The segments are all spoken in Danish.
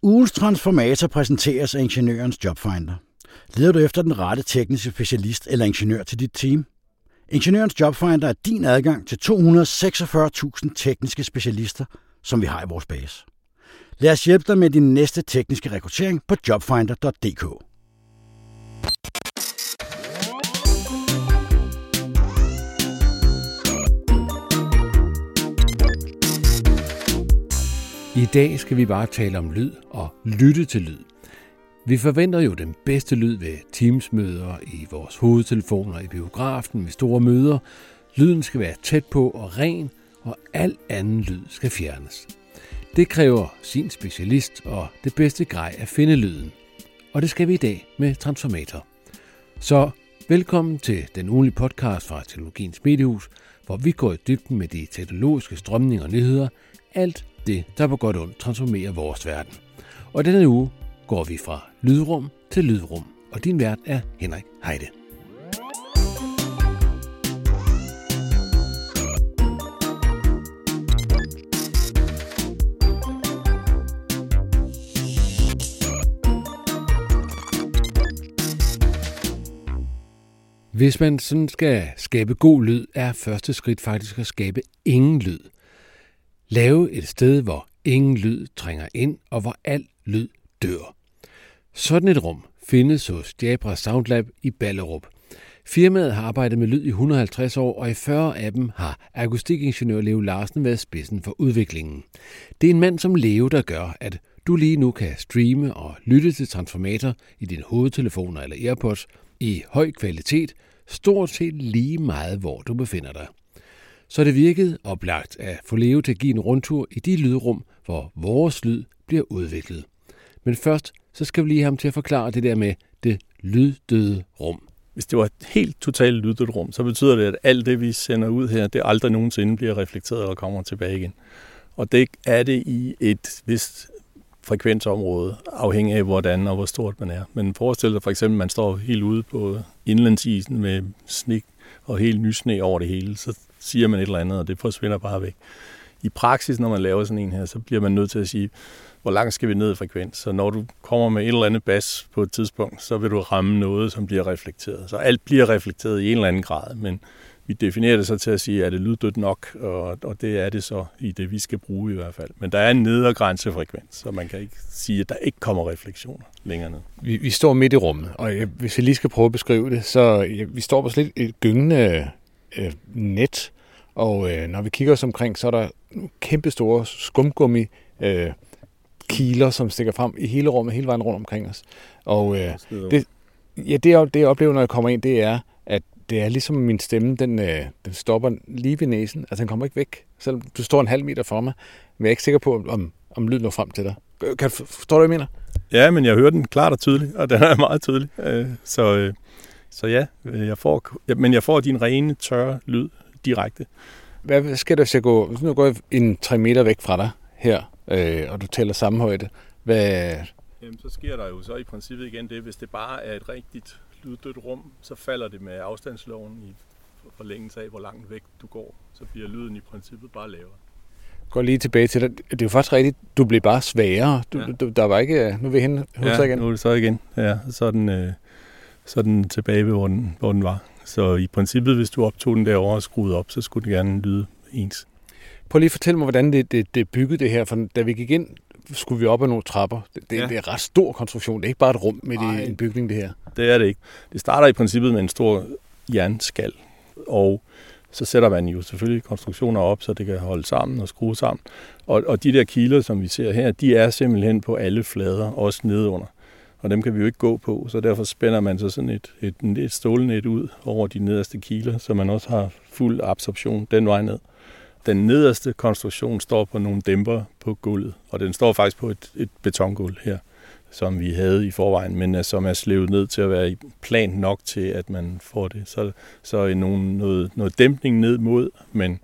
Ugens transformator præsenteres af Ingeniørens Jobfinder. Leder du efter den rette tekniske specialist eller ingeniør til dit team? Ingeniørens Jobfinder er din adgang til 246.000 tekniske specialister, som vi har i vores base. Lad os hjælpe dig med din næste tekniske rekruttering på jobfinder.dk. I dag skal vi bare tale om lyd og lytte til lyd. Vi forventer jo den bedste lyd ved Teams-møder, i vores hovedtelefoner, i biografen, ved store møder. Lyden skal være tæt på og ren, og al anden lyd skal fjernes. Det kræver sin specialist og det bedste grej at finde lyden. Og det skal vi i dag med Transformator. Så velkommen til den ugenlige podcast fra Teknologiens Mediehus, hvor vi går i dybden med de teknologiske strømninger og nyheder, alt det, der på godt og ondt transformerer vores verden. Og denne uge går vi fra lydrum til lydrum, og din vært er Henrik Heide. Hvis man sådan skal skabe god lyd, er første skridt faktisk at skabe ingen lyd. Lave et sted, hvor ingen lyd trænger ind, og hvor al lyd dør. Sådan et rum findes hos Jabra Soundlab i Ballerup. Firmaet har arbejdet med lyd i 150 år, og i 40 af dem har akustikingeniør Leo Larsen været spidsen for udviklingen. Det er en mand som Leo, der gør, at du lige nu kan streame og lytte til Transformator i dine hovedtelefoner eller AirPods i høj kvalitet, stort set lige meget, hvor du befinder dig. Så det virkede oplagt at få Leo til at give en rundtur i de lydrum, hvor vores lyd bliver udviklet. Men først så skal vi lige have ham til at forklare det der med det lyddøde rum. Hvis det var et helt totalt lyddødt rum, så betyder det, at alt det, vi sender ud her, det aldrig nogensinde bliver reflekteret og kommer tilbage igen. Og det er det i et vist frekvensområde, afhængig af hvordan og hvor stort man er. Men forestil dig for eksempel, at man står helt ude på indlandsisen med sne og helt nysne over det hele, så siger man et eller andet, og det forsvinder bare væk. I praksis, når man laver sådan en her, så bliver man nødt til at sige, hvor langt skal vi ned i frekvens? Så når du kommer med et eller andet bas på et tidspunkt, så vil du ramme noget, som bliver reflekteret. Så alt bliver reflekteret i en eller anden grad, men vi definerer det så til at sige, er det lyddødt nok, og det er det så i det, vi skal bruge i hvert fald. Men der er en nedre grænsefrekvens, så man kan ikke sige, at der ikke kommer refleksioner længere ned. Vi står midt i rummet, og hvis jeg lige skal prøve at beskrive det, så vi står på sådan et gyngende net, og når vi kigger os omkring, så er der kæmpe store skumgummi kiler, som stikker frem i hele rummet, hele vejen rundt omkring os. Og det jeg oplever, når jeg kommer ind, det er, at det er ligesom min stemme, den stopper lige ved næsen. Altså, den kommer ikke væk. Selvom du står en halv meter fra mig, men jeg er ikke sikker på, om lyden når frem til dig. Kan du forstå, hvad jeg mener? Ja, men jeg hører den klart og tydeligt, og den er meget tydelig. Så ja, jeg får din rene, tørre lyd direkte. Hvad skal der så gå? Hvis nu går jeg en 3 meter væk fra dig her, og du tæller samme højde. Jamen, så sker der jo så i princippet igen det, hvis det bare er et rigtigt lyddødt rum, så falder det med afstandsloven i forlængelse af, hvor langt væk du går. Så bliver lyden i princippet bare lavere. Gå lige tilbage til dig. Det er jo faktisk rigtigt, du blev bare svagere. Der var ikke... Nu er vi henne hos dig igen. Nu er det så igen. Ja, så er den tilbage ved, hvor den var. Så i princippet, hvis du optog den derovre og skruede op, så skulle det gerne lyde ens. Prøv lige at fortælle mig, hvordan det er bygget det her. For da vi gik ind, skulle vi op ad nogle trapper. Det er en ret stor konstruktion. Det er ikke bare et rum midt i en bygning, det her. Det er det ikke. Det starter i princippet med en stor jernskal, og så sætter man jo selvfølgelig konstruktioner op, så det kan holde sammen og skrue sammen. Og de der kiler, som vi ser her, de er simpelthen på alle flader, også nedenunder. Og dem kan vi jo ikke gå på, så derfor spænder man så sådan et stålnet ud over de nederste kiler, så man også har fuld absorption den vej ned. Den nederste konstruktion står på nogle dæmper på gulvet, og den står faktisk på et betongulv her, som vi havde i forvejen, men som er slevet ned til at være plant nok til, at man får det. Så er noget dæmpning ned mod, men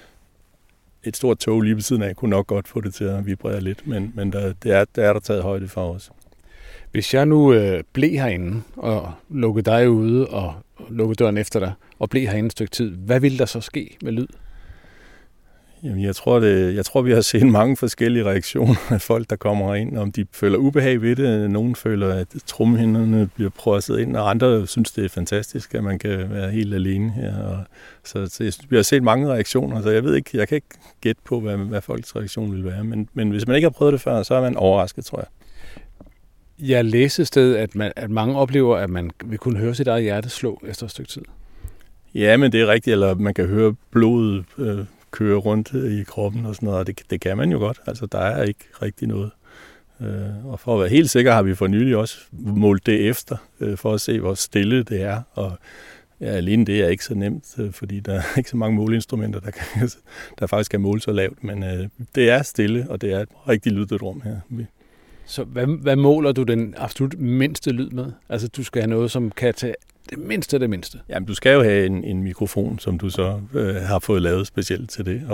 et stort tog lige ved siden af kunne nok godt få det til at vibrere lidt, men der er taget højde for os. Hvis jeg nu blev herinde og lukkede dig ude og lukkede døren efter dig og blev herinde et stykke tid, hvad ville der så ske med lyd? Jamen, jeg tror, vi har set mange forskellige reaktioner af folk, der kommer ind, om de føler ubehag ved det. Nogle føler, at tromhinderne bliver presset ind, og andre synes, det er fantastisk, at man kan være helt alene her. Og så vi har set mange reaktioner, så jeg kan ikke gætte på, hvad folks reaktion vil være. Men hvis man ikke har prøvet det før, så er man overrasket, tror jeg. Jeg læste et sted, at mange oplever, at man vil kunne høre sit eget hjerte slå efter et stykke tid. Ja, men det er rigtigt, eller man kan høre blodet køre rundt i kroppen og sådan noget, og det kan man jo godt. Altså, der er ikke rigtig noget. Og for at være helt sikker, har vi for nylig også målt det efter, for at se, hvor stille det er. Og ja, alene det er ikke så nemt, fordi der er ikke så mange måleinstrumenter, der faktisk kan måle så lavt. Men det er stille, og det er et rigtig lydigt rum her. Så hvad måler du den absolut mindste lyd med? Altså, du skal have noget, som kan tage det mindste af det mindste. Jamen, du skal jo have en mikrofon, som du så har fået lavet specielt til det,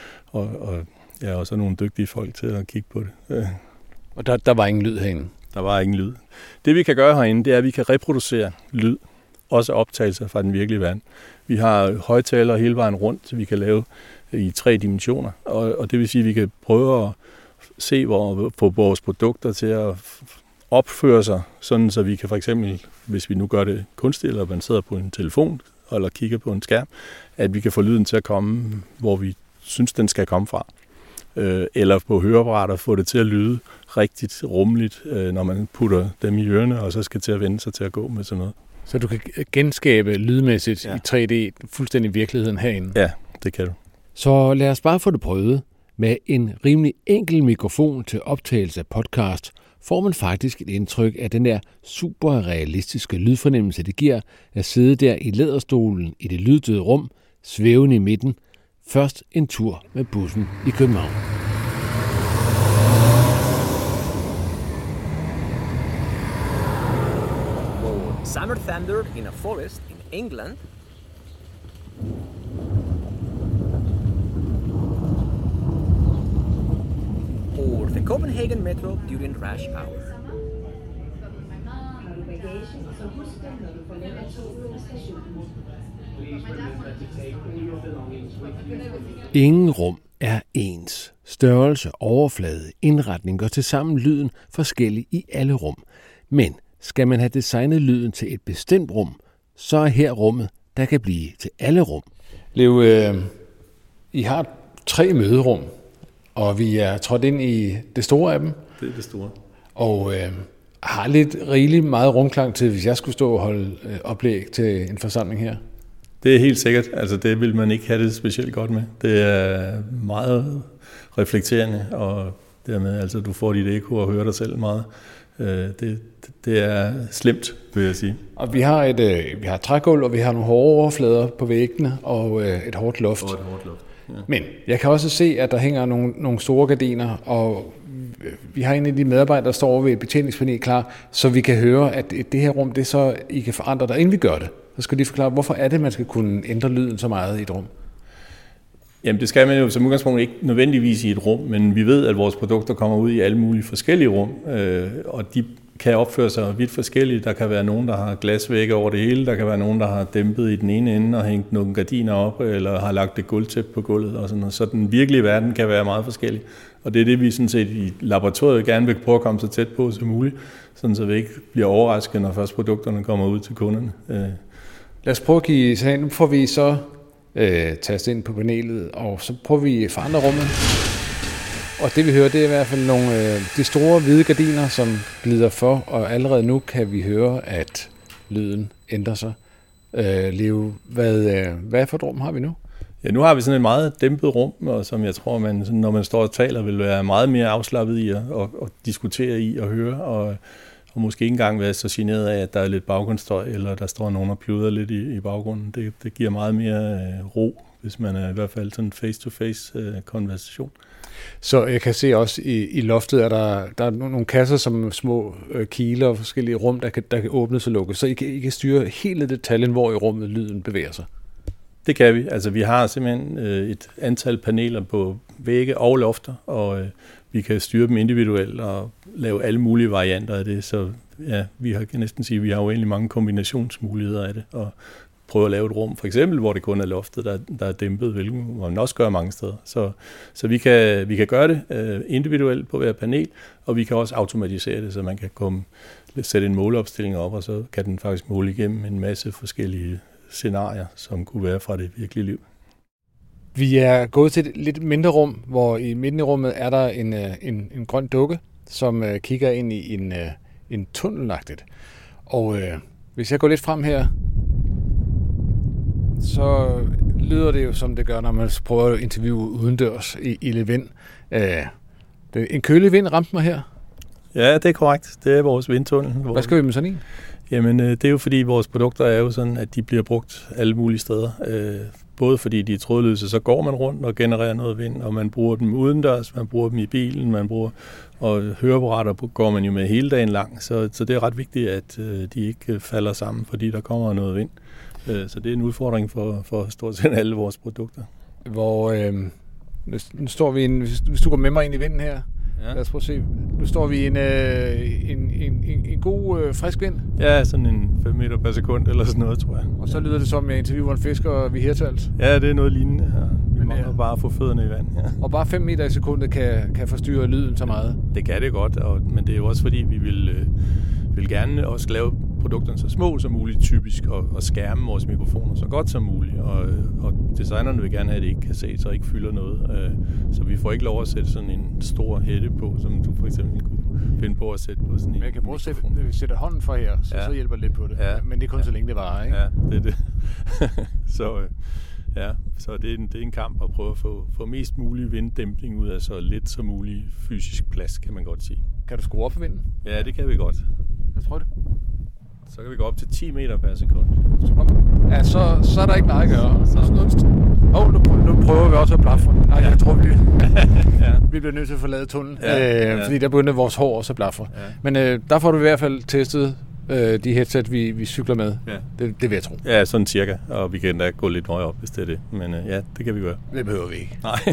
og så nogle dygtige folk til at kigge på det. Og der var ingen lyd herinde? Der var ingen lyd. Det vi kan gøre herinde, det er, at vi kan reproducere lyd, også optagelser fra den virkelige verden. Vi har højtalere hele vejen rundt, så vi kan lave i 3 dimensioner, og det vil sige, at vi kan prøve at se, få vores produkter til at opføre sig, sådan så vi kan for eksempel, hvis vi nu gør det kunstigt, eller man sidder på en telefon, eller kigger på en skærm, at vi kan få lyden til at komme, hvor vi synes, den skal komme fra. Eller på høreapparater få det til at lyde rigtigt rummeligt, når man putter dem i ørerne, og så skal til at vende sig til at gå med sådan noget. Så du kan genskabe lydmæssigt i 3D fuldstændig virkeligheden herinde? Ja, det kan du. Så lad os bare få det prøvet. Med en rimelig enkel mikrofon til optagelse af podcast, får man faktisk et indtryk af den der super realistiske lydfornemmelse, det giver at sidde der i læderstolen i det lyddøde rum, svævende i midten, først en tur med bussen i København. Summer thunder in a forest in England. Or the Copenhagen Metro during rush hour. Ingen rum er ens. Størrelse, overflade, indretning gør tilsammen lyden forskellig i alle rum. Men skal man have designet lyden til et bestemt rum, så er her rummet, der kan blive til alle rum. Leo, I har 3 møderum, og vi er trådt ind i det store af dem. Det er det store. Og har lidt rigeligt meget rumklang til, hvis jeg skulle stå og holde oplæg til en forsamling her. Det er helt sikkert. Altså, det vil man ikke have det specielt godt med. Det er meget reflekterende, og dermed, altså, du får dit ekko og hører dig selv meget. Det er slemt, vil jeg sige. Og vi har et trægulv, og vi har nogle hårde overflader på væggene, og et hårdt loft. Ja. Men jeg kan også se, at der hænger nogle store gardiner, og vi har en af de medarbejdere, der står over ved et betjeningspanel klar, så vi kan høre, at det her rum, det er så, I kan forandre der, inden vi gør det. Så skal de forklare, hvorfor er det, man skal kunne ændre lyden så meget i et rum? Jamen, det skal man jo som udgangspunkt ikke nødvendigvis i et rum, men vi ved, at vores produkter kommer ud i alle mulige forskellige rum, og de kan opføre sig vidt forskelligt. Der kan være nogen, der har glasvægge over det hele, der kan være nogen, der har dæmpet i den ene ende og hængt nogle gardiner op, eller har lagt et gulvtæppe på gulvet og sådan noget. Så den virkelige verden kan være meget forskellig. Og det er det, vi sådan set i laboratoriet gerne vil prøve at komme så tæt på som muligt, sådan så vi ikke bliver overrasket, når først produkterne kommer ud til kunderne. Lad os prøve at give sådan. Nu får vi så tastet ind på panelet, og så prøver vi at forandre rummet. Og det vi hører, det er i hvert fald nogle de store hvide gardiner, som glider for, og allerede nu kan vi høre, at lyden ændrer sig. Leo, hvad for et rum har vi nu? Ja, nu har vi sådan et meget dæmpet rum, og som jeg tror, man, når man står og taler, vil være meget mere afslappet i at diskutere i og høre, og måske ikke engang være så generet af, at der er lidt baggrundsstøj, eller der står nogen og pluder lidt i baggrunden. Det giver meget mere ro, hvis man er i hvert fald sådan en face-to-face konversation. Så jeg kan se også i loftet, at der er nogle kasser som små kiler og forskellige rum, der kan åbnes og lukkes. Så I kan styre hele detaljen, hvor i rummet lyden bevæger sig. Det kan vi. Altså vi har simpelthen et antal paneler på vægge og lofter, og vi kan styre dem individuelt og lave alle mulige varianter af det. Så ja, vi kan næsten sige, at vi har jo egentlig mange kombinationsmuligheder af det, og prøve at lave et rum, for eksempel, hvor det kun er loftet, der er dæmpet, hvilket man også gør mange steder. Så vi kan gøre det individuelt på hver panel, og vi kan også automatisere det, så man kan sætte en måleopstilling op, og så kan den faktisk måle igennem en masse forskellige scenarier, som kunne være fra det virkelige liv. Vi er gået til et lidt mindre rum, hvor i midten i rummet er der en grøn dukke, som kigger ind i en tunnelagtigt. Og hvis jeg går lidt frem her, så lyder det jo, som det gør, når man prøver at interviewe udendørs i lidt vind. En kølig vind ramte mig her. Ja, det er korrekt. Det er vores vindtunnel. Hvad skal vi med sådan en? Jamen, det er jo fordi, vores produkter er jo sådan, at de bliver brugt alle mulige steder. Både fordi de er trådløse, så går man rundt og genererer noget vind, og man bruger dem udendørs, man bruger dem i bilen, og høreapparater går man jo med hele dagen lang. Så det er ret vigtigt, at de ikke falder sammen, fordi der kommer noget vind. Så det er en udfordring for stort set alle vores produkter. Hvor nu står vi hvis du går med mig ind i vinden her. Ja. Lad os prøve at se. Nu står vi i en god frisk vind. Ja, sådan en 5 meter per sekund eller sådan noget, tror jeg. Og så lyder det som, jeg interviewer en fisker ved Hirtshals. Ja, det er noget lignende her. Vi mangler bare at få fødderne i vand. Ja. Og bare 5 meter i sekundet kan forstyrre lyden så meget. Det kan det godt, men det er jo også fordi, vi vil gerne også lave produkterne så små som muligt typisk, og skærme vores mikrofoner så godt som muligt. Og designerne vil gerne have, at det ikke kan se, så ikke fylder noget. Så vi får ikke lov at sætte sådan en stor hætte på, som du for eksempel kunne finde på at sætte på sådan en. Men jeg kan prøve at sætte hånden for her, så hjælper det lidt på det. Ja. Men det er kun så længe det varer, ikke? Ja, det er det. Så det er en kamp at prøve at få mest mulig vinddæmpning ud af så lidt som muligt fysisk plads, kan man godt sige. Kan du skrue op for vinden? Ja, det kan vi godt. Hvad tror du? Så kan vi gå op til 10 meter per sekund. Ja, så er der ikke meget at gøre. Nu prøver vi også at blaffe. Nej, jeg tror, vi bliver nødt til at forlade tunnelen, fordi der begynder vores hår også at blaffe. Ja. Men der får du i hvert fald testet de headset, vi cykler med. Ja. Det vil jeg tro. Ja, sådan cirka. Og vi kan da gå lidt højere op, hvis det er det. Men ja, det kan vi gøre. Det behøver vi ikke. Nej.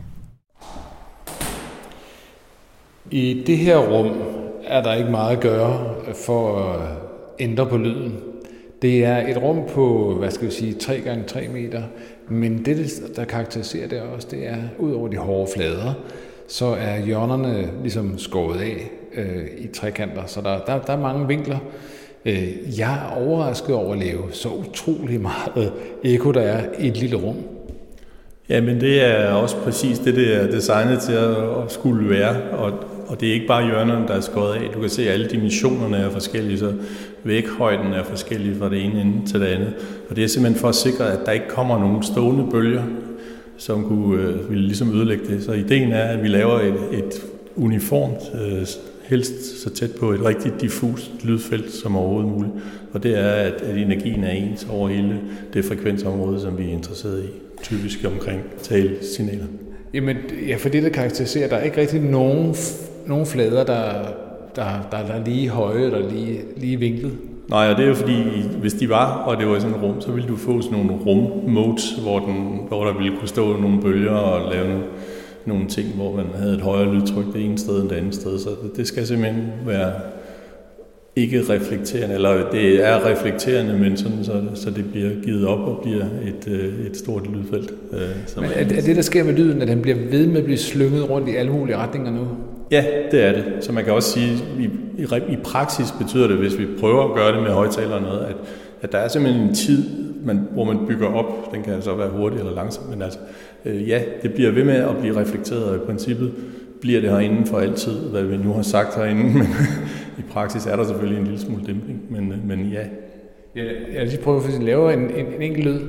I det her rum er der ikke meget at gøre for at ændre på lyden. Det er et rum på, 3x3 meter, men det, der karakteriserer det også, det er, ud over de hårde flader, så er hjørnerne ligesom skåret af i trekanter, så der er mange vinkler. Jeg er overrasket over at lave så utrolig meget ekko, der er i et lille rum. Ja, men det er også præcis det er designet til at skulle være, og det er ikke bare hjørnerne, der er skåret af. Du kan se, at alle dimensionerne er forskellige, så væghøjden er forskellig fra det ene ende til det andet. Og det er simpelthen for at sikre, at der ikke kommer nogen stående bølger, som ville ligesom ødelægge det. Så ideen er, at vi laver et uniformt, helst så tæt på et rigtig diffust lydfelt som overhovedet muligt. Og det er, at energien er ens over hele det frekvensområde, som vi er interesseret i. Typisk omkring talesignaler. Jamen, ja, for det, der karakteriserer, der er ikke rigtig nogen flader, der er lige høje eller lige vinklet. Nej, og det er jo fordi, hvis de var, og det var i sådan et rum, så ville du få sådan nogle rummodes, hvor der ville kunne stå nogle bølger og lave nogle ting, hvor man havde et højere lydtryk det ene sted end det andet sted. Så det skal simpelthen være ikke reflekterende, eller det er reflekterende, men sådan, så det bliver givet op og bliver et stort lydfelt. Men er det, der sker med lyden, at den bliver ved med at blive slynget rundt i alle mulige retninger nu? Ja, det er det. Så man kan også sige, i praksis betyder det, hvis vi prøver at gøre det med højtaler og noget, at der er simpelthen en tid, hvor man bygger op. Den kan altså være hurtig eller langsom, men altså, det bliver ved med at blive reflekteret, og i princippet bliver det herinde for altid, hvad vi nu har sagt herinde, men i praksis er der selvfølgelig en lille smule dæmpning, men ja. Jeg vil lige prøve at lave en enkelt lyd.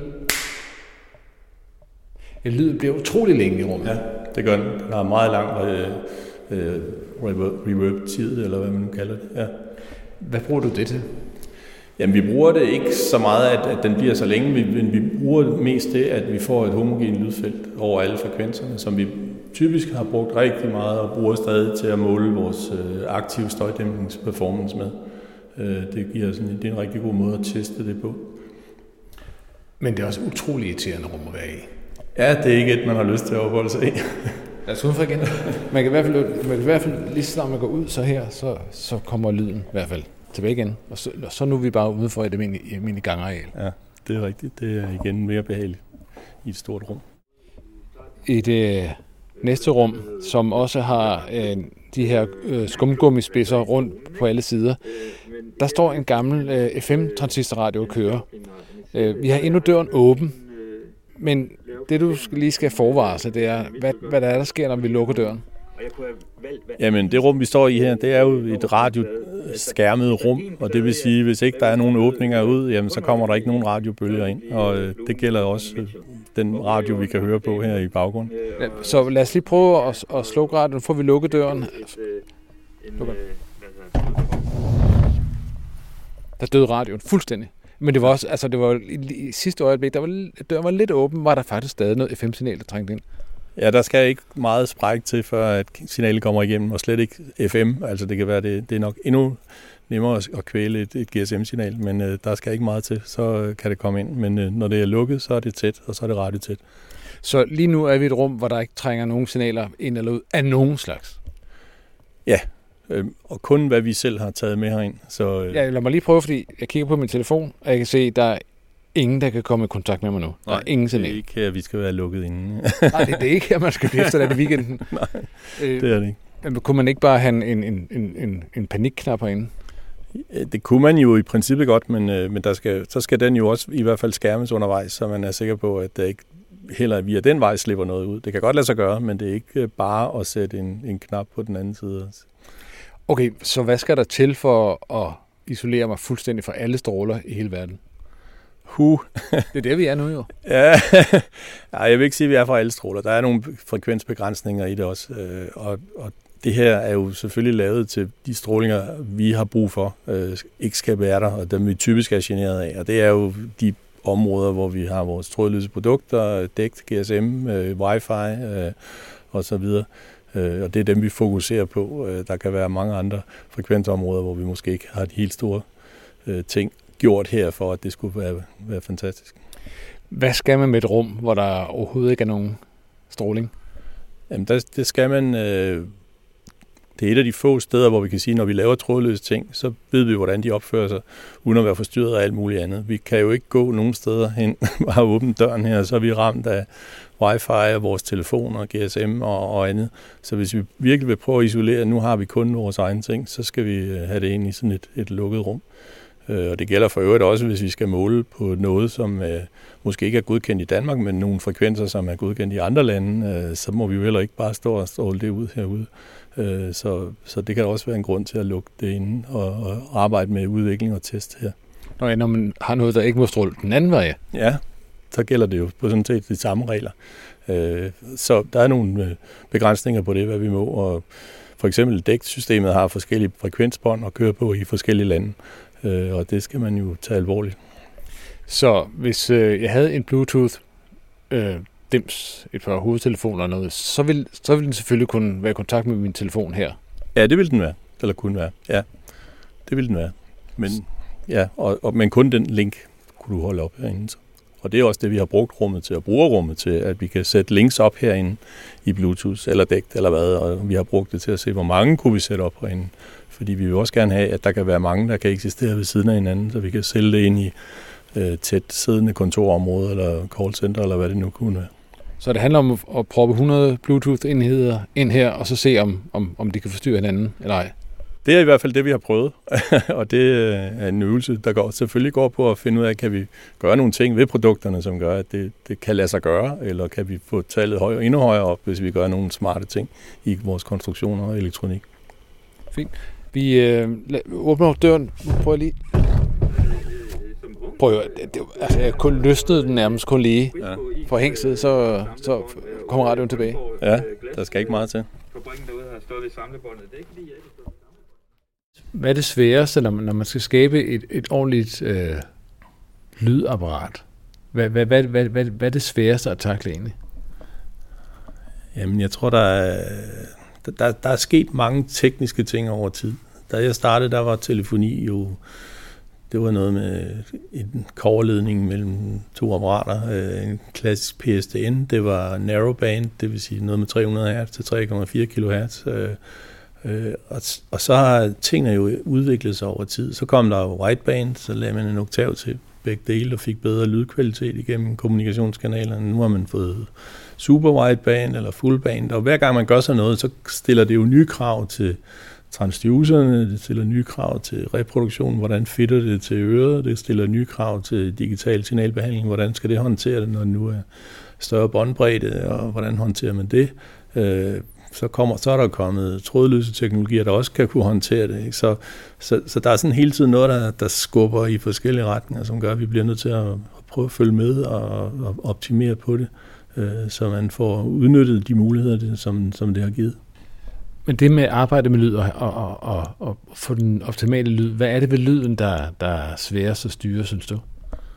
En lyd bliver utrolig længe i rummet. Ja, det gør den. Den har meget lang reverb-tid, eller hvad man nu kalder det. Ja. Hvad bruger du det til? Jamen, vi bruger det ikke så meget, at den bliver så længe, men vi bruger mest det, at vi får et homogent lydfelt over alle frekvenserne, som vi typisk har brugt rigtig meget og bruger stadig til at måle vores aktive støjdæmpningsperformance med. Det er en rigtig god måde at teste det på. Men det er også utrolig irriterende rum at være i. Ja, det er ikke et, man har lyst til at opholde sig i. Lad os udenfor igen. Man kan i hvert fald lige så snart man går ud så her, så kommer lyden i hvert fald tilbage igen. Og så nu er vi bare ude for et almindeligt gangareal. Ja. det er rigtigt. Det er igen mere behageligt i et stort rum. I det næste rum, som også har de her skumgummispidser rundt på alle sider, der står en gammel FM-transistorradio og kører. Vi har endnu døren åben, men det du lige skal forvarsle, det er, hvad der sker, når vi lukker døren. Jamen, det rum, vi står i her, det er jo et radioskærmet rum, og det vil sige, hvis ikke der er nogen åbninger ud, jamen, så kommer der ikke nogen radiobølger ind, og det gælder også den radio, vi kan høre på her i baggrunden. Ja, så lad os lige prøve at slukke radioen, får vi lukket døren. Der døde radioen fuldstændig. Men det var også, altså det var i sidste øjeblik, døren var lidt åben, var der faktisk stadig noget FM-signal, der trængte ind. Ja, der skal ikke meget spræk til, før at signalet kommer igennem, og slet ikke FM. Altså det kan være, det er nok endnu nemmere at kvæle et GSM-signal, men der skal ikke meget til, så kan det komme ind. Men når det er lukket, så er det tæt, og så er det radiotæt. Så lige nu er vi i et rum, hvor der ikke trænger nogen signaler ind eller ud af nogen slags? Ja, og kun hvad vi selv har taget med herind. Så, Ja, lad mig lige prøve, fordi jeg kigger på min telefon, og jeg kan se, at der er ingen, der kan komme i kontakt med mig nu. Der er ingen signal. Det er ikke her, vi skal være lukket inde. Nej, det er ikke her, man skal blive efterladt i weekenden. Nej, det er det ikke. Men kunne man ikke bare have en panikknap herinde? Det kunne man jo i princippet godt, men så skal den jo også i hvert fald skærmes undervejs, så man er sikker på, at der ikke heller via den vej slipper noget ud. Det kan godt lade sig gøre, men det er ikke bare at sætte en knap på den anden side. Okay, så hvad skal der til for at isolere mig fuldstændig fra alle stråler i hele verden? Det er det, vi er nu jo. Ja, jeg vil ikke sige, at vi er fra alle stråler. Der er nogle frekvensbegrænsninger i det også, og det her er jo selvfølgelig lavet til de strålinger, vi har brug for, ikke skal være der, og dem vi typisk er generet af. Og det er jo de områder, hvor vi har vores trådløse produkter, DECT, GSM, Wi-Fi og så videre. Og det er dem, vi fokuserer på. Der kan være mange andre frekvensområder, hvor vi måske ikke har de helt store ting gjort her, for at det skulle være fantastisk. Hvad skal man med et rum, hvor der overhovedet ikke er nogen stråling? Jamen, det skal man... Det er et af de få steder, hvor vi kan sige, når vi laver trådløse ting, så ved vi, hvordan de opfører sig, uden at være forstyrret af alt muligt andet. Vi kan jo ikke gå nogen steder hen og have åbent døren her, så er vi ramt af Wi-Fi og vores telefoner, GSM og andet. Så hvis vi virkelig vil prøve at isolere, nu har vi kun vores egne ting, så skal vi have det ind i sådan et lukket rum. Og det gælder for øvrigt også, hvis vi skal måle på noget, som måske ikke er godkendt i Danmark, men nogle frekvenser, som er godkendt i andre lande, så må vi jo heller ikke bare stå og stråle det ud herude. Så det kan også være en grund til at lukke det inde og arbejde med udvikling og test her. Når man har noget, der ikke må stråle den anden vej? Ja, så gælder det jo på sådan set de samme regler. Så der er nogle begrænsninger på det, hvad vi må. Og for eksempel DECT-systemet har forskellige frekvensbånd at køre på i forskellige lande. Og det skal man jo tage alvorligt. Så hvis jeg havde en Bluetooth dims, et par hovedtelefoner eller noget, så vil den selvfølgelig kunne være i kontakt med min telefon her. Ja, det vil den være. Eller kunne være. Ja, det vil den være. Men, ja, men kun den link kunne du holde op herinde. Og det er også det, vi har brugt rummet til, og bruger rummet til, at vi kan sætte links op herinde i Bluetooth eller DECT eller hvad, og vi har brugt det til at se, hvor mange kunne vi sætte op herinde. Fordi vi vil også gerne have, at der kan være mange, der kan eksistere ved siden af hinanden, så vi kan sælge det ind i tæt siddende kontorområder eller callcenter, eller hvad det nu kunne være. Så det handler om at proppe 100 Bluetooth-enheder ind her, og så se, om de kan forstyrre hinanden, eller ej? Det er i hvert fald det, vi har prøvet, og det er en øvelse, der selvfølgelig går på at finde ud af, kan vi gøre nogle ting ved produkterne, som gør, at det kan lade sig gøre, eller kan vi få tallet endnu højere op, hvis vi gør nogle smarte ting i vores konstruktioner og elektronik. Fint. Vi åbner døren. Prøv jeg lige. Altså, jeg kun løsnede den nærmest kun lige fra hængslet, så kommer radioen tilbage. Ja, der skal ikke meget til. Hvad er det sværeste, når man skal skabe et ordentligt lydapparat? Hvad er det sværeste at takle egentlig? Jamen, jeg tror, der er sket mange tekniske ting over tid. Da jeg startede, der var telefoni jo... Det var noget med en kobberledning mellem to apparater. En klassisk PSTN, det var narrowband, det vil sige noget med 300 Hz til 3,4 kHz. Og så har tingene jo udviklet sig over tid. Så kom der jo wideband, så lagde man en oktav til begge dele og fik bedre lydkvalitet igennem kommunikationskanalerne. Nu har man fået super wideband eller full band, og hver gang man gør sådan noget, så stiller det jo nye krav til transducerne, det stiller nye krav til reproduktion, hvordan fitter det til øret, det stiller nye krav til digital signalbehandling, hvordan skal det håndtere det, når det nu er større båndbredde, og hvordan håndterer man det. Så er der kommet trådløse teknologier, der også kan kunne håndtere det. Ikke? Så der er sådan hele tiden noget, der skubber i forskellige retninger, som gør, at vi bliver nødt til at prøve at følge med og optimere på det, så man får udnyttet de muligheder, som det har givet. Men det med at arbejde med lyd og få den optimale lyd, hvad er det ved lyden, der er sværest at styre, synes du?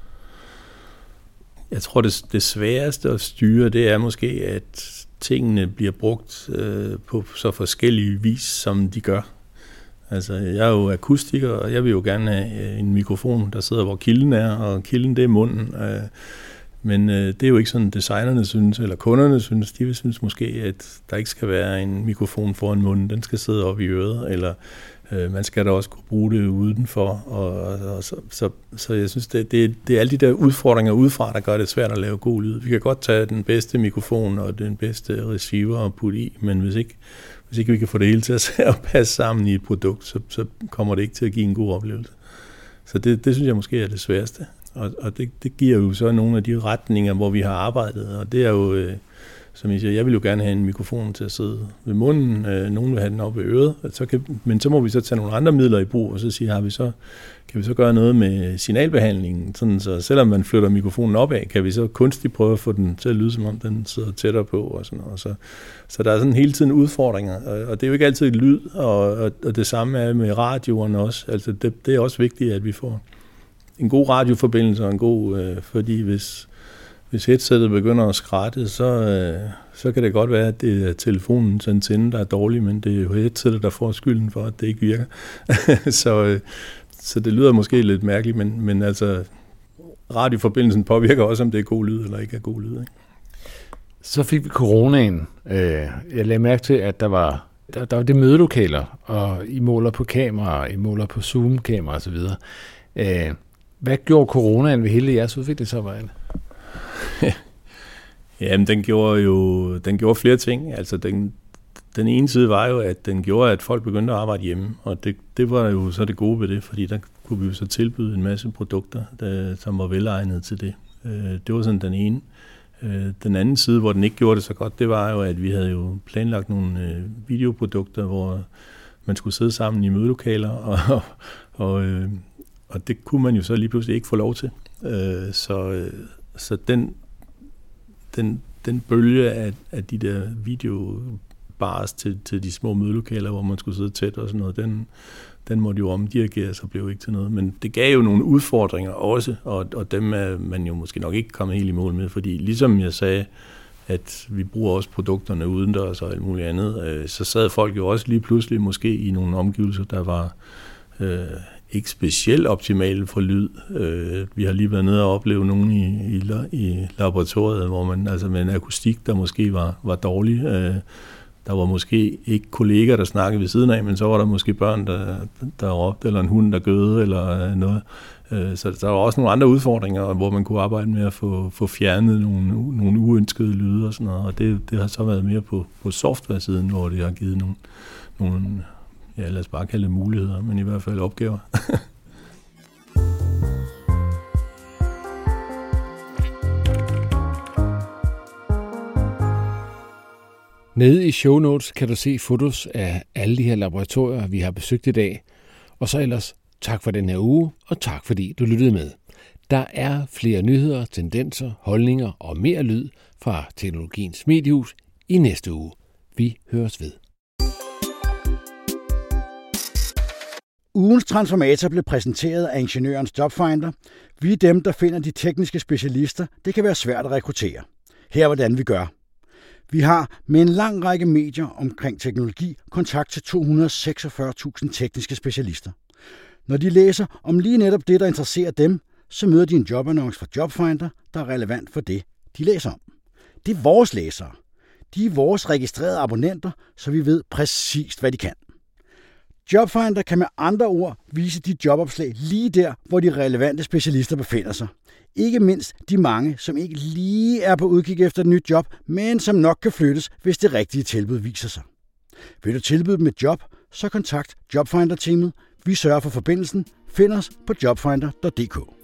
Jeg tror, det sværeste at styre, det er måske, at tingene bliver brugt på så forskellige vis, som de gør. Altså, jeg er jo akustiker, og jeg vil jo gerne have en mikrofon, der sidder, hvor kilden er, og kilden, det er munden. Men det er jo ikke sådan, designerne synes, eller kunderne synes. De synes måske, at der ikke skal være en mikrofon foran munden. Den skal sidde oppe i øret, eller man skal da også kunne bruge det udenfor. Så jeg synes, det er alle de der udfordringer udefra, der gør det svært at lave god lyd. Vi kan godt tage den bedste mikrofon og den bedste receiver og putte i, men hvis ikke vi kan få det hele til at passe sammen i et produkt, så kommer det ikke til at give en god oplevelse. Så det synes jeg måske er det sværeste. Og det giver jo så nogle af de retninger, hvor vi har arbejdet, og det er jo, som jeg siger, jeg vil jo gerne have en mikrofon til at sidde ved munden, nogen vil have den oppe ved øret, men så må vi så tage nogle andre midler i brug, og så sige, kan vi så gøre noget med signalbehandlingen, sådan så selvom man flytter mikrofonen opad, kan vi så kunstigt prøve at få den til at lyde, som om den sidder tættere på, og sådan noget. Så der er sådan hele tiden udfordringer, og det er jo ikke altid lyd, og det samme er med radioerne også, altså det er også vigtigt, at vi får en god radioforbindelse og en god, fordi hvis headsetet begynder at skratte, så kan det godt være, at det er telefonens antenne, der er dårlig, men det er jo headsetet, der får skylden for, at det ikke virker. så det lyder måske lidt mærkeligt, men altså radioforbindelsen påvirker også, om det er god lyd eller ikke er god lyd. Ikke? Så fik vi coronaen. Jeg lagde mærke til, at der var det mødelokaler, og I måler på kameraer, I måler på Zoom-kameraer osv. Hvad gjorde coronaen ved hele jeres udviklingsarbejde? Jamen, den gjorde flere ting. Altså, den ene side var jo, at den gjorde, at folk begyndte at arbejde hjemme, og det var jo så det gode ved det, fordi der kunne vi jo så tilbyde en masse produkter, som var velegnet til det. Det var sådan den ene. Den anden side, hvor den ikke gjorde det så godt, det var jo, at vi havde jo planlagt nogle videoprodukter, hvor man skulle sidde sammen i mødelokaler, og det kunne man jo så lige pludselig ikke få lov til. Så den bølge af de der videobars til de små mødelokaler, hvor man skulle sidde tæt og sådan noget, den måtte jo omdirigeres og blev ikke til noget. Men det gav jo nogle udfordringer også, og dem er man jo måske nok ikke kommet helt i mål med, fordi ligesom jeg sagde, at vi bruger også produkterne udendørs og alt muligt andet, så sad folk jo også lige pludselig måske i nogle omgivelser, der var ikke specielt optimale for lyd. Vi har lige været nede og opleve nogen i laboratoriet, hvor man altså med en akustik, der måske var dårlig. Der var måske ikke kolleger, der snakkede ved siden af, men så var der måske børn, der råbte, eller en hund, der gøede, eller noget. Så der var også nogle andre udfordringer, hvor man kunne arbejde med at få fjernet nogle uønskede lyde og sådan noget. Og det har så været mere på software-siden, hvor det har givet nogle ja, lad os bare kalde det muligheder, men i hvert fald opgaver. Nede i show notes kan du se fotos af alle de her laboratorier, vi har besøgt i dag. Og så ellers tak for den her uge, og tak fordi du lyttede med. Der er flere nyheder, tendenser, holdninger og mere lyd fra Teknologiens Mediehus i næste uge. Vi høres ved. Ugens transformator blev præsenteret af Ingeniørens Jobfinder. Vi er dem, der finder de tekniske specialister. Det kan være svært at rekruttere. Her er, hvordan vi gør. Vi har med en lang række medier omkring teknologi kontakt til 246.000 tekniske specialister. Når de læser om lige netop det, der interesserer dem, så møder de en jobannonce fra Jobfinder, der er relevant for det, de læser om. Det er vores læsere. De er vores registrerede abonnenter, så vi ved præcist, hvad de kan. Jobfinder kan med andre ord vise de jobopslag lige der, hvor de relevante specialister befinder sig. Ikke mindst de mange, som ikke lige er på udkig efter et nyt job, men som nok kan flyttes, hvis det rigtige tilbud viser sig. Vil du tilbyde dem et job, så kontakt Jobfinder-teamet. Vi sørger for forbindelsen. Find os på jobfinder.dk.